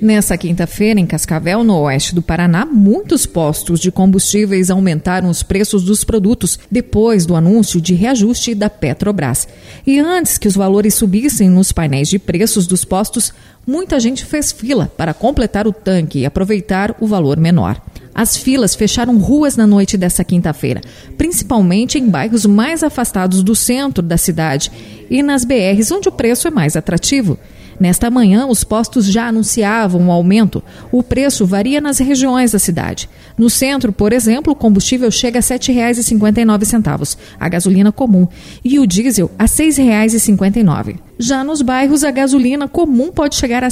Nessa quinta-feira, em Cascavel, no oeste do Paraná, muitos postos de combustíveis aumentaram os preços dos produtos depois do anúncio de reajuste da Petrobras. E antes que os valores subissem nos painéis de preços dos postos, muita gente fez fila para completar o tanque e aproveitar o valor menor. As filas fecharam ruas na noite dessa quinta-feira, principalmente em bairros mais afastados do centro da cidade e nas BRs, onde o preço é mais atrativo. Nesta manhã, os postos já anunciavam um aumento. O preço varia nas regiões da cidade. No centro, por exemplo, o combustível chega a R$ 7,59, a gasolina comum, e o diesel a R$ 6,59. Já nos bairros, a gasolina comum pode chegar a R$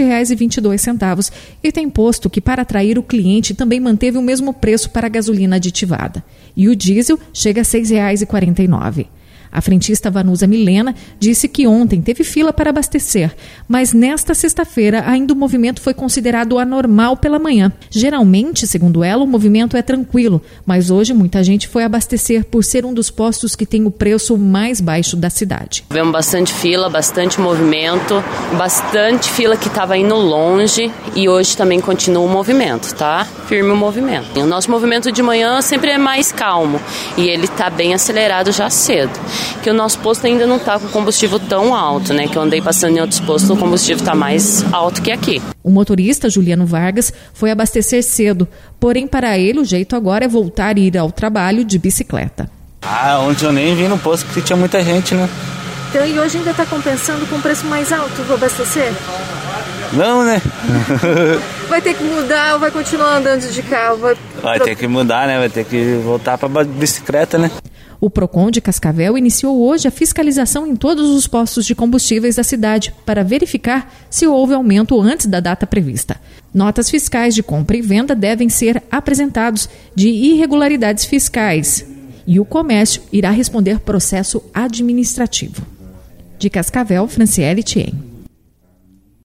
7,22 e tem posto que, para atrair o cliente, também manteve o mesmo preço para a gasolina aditivada. E o diesel chega a R$ 6,49. A frentista Vanusa Milena disse que ontem teve fila para abastecer, mas nesta sexta-feira ainda o movimento foi considerado anormal pela manhã. Geralmente, segundo ela, o movimento é tranquilo, mas hoje muita gente foi abastecer por ser um dos postos que tem o preço mais baixo da cidade. Tivemos bastante fila, bastante movimento, bastante fila que estava indo longe e hoje também continua o movimento, tá? Firme o movimento. O nosso movimento de manhã sempre é mais calmo e ele está bem acelerado já cedo. Que o nosso posto ainda não está com combustível tão alto, né? Que eu andei passando em outros postos, o combustível está mais alto que aqui. O motorista, Juliano Vargas, foi abastecer cedo, porém para ele o jeito agora é voltar e ir ao trabalho de bicicleta. Ontem eu nem vim no posto porque tinha muita gente, né? Então, e hoje ainda está compensando com o preço mais alto? Vou abastecer? Não, né? Vai ter que mudar ou vai continuar andando de carro? Vai ter que mudar, né? Vai ter que voltar para bicicleta, né? O Procon de Cascavel iniciou hoje a fiscalização em todos os postos de combustíveis da cidade para verificar se houve aumento antes da data prevista. Notas fiscais de compra e venda devem ser apresentados de irregularidades fiscais e o comércio irá responder processo administrativo. De Cascavel, Franciele Thien.